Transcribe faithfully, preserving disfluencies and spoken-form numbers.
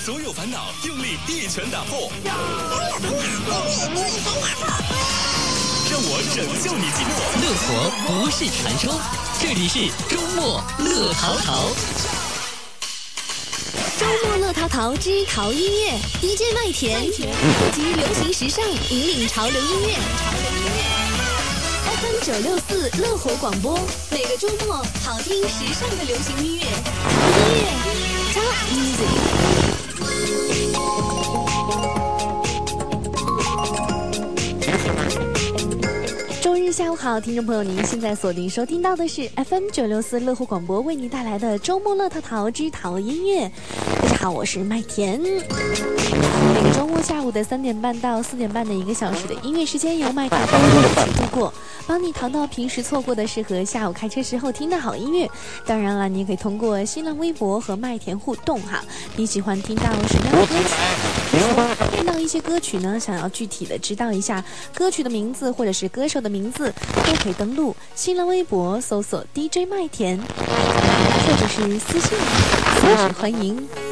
所有烦恼用力一拳打破。让我拯救你经过， 乐活不是传说，这里是周末乐淘淘。 周末乐淘淘之淘音乐 ，D J 麦田普及流行时尚，引领潮流音乐。F M 九六四乐活广播，每个周末好听时尚的流行音乐，音乐 Top Music。周日下午好，听众朋友，您现在锁定收听到的是 F M 九六四乐活广播为您带来的周末乐淘淘之淘音乐。大家好，我是麦田。每个周末下午的三点半到四点半的一个小时的音乐时间，由麦田帮你一起度过，帮你淘到平时错过的适合下午开车时候听的好音乐。当然了，你也可以通过新浪微博和麦田互动哈，你喜欢听到什么样的歌曲？听到一些歌曲呢，想要具体的知道一下歌曲的名字或者是歌手的名字，都可以登录新浪微博搜索 D J 麦田，或者是私信，随时欢迎。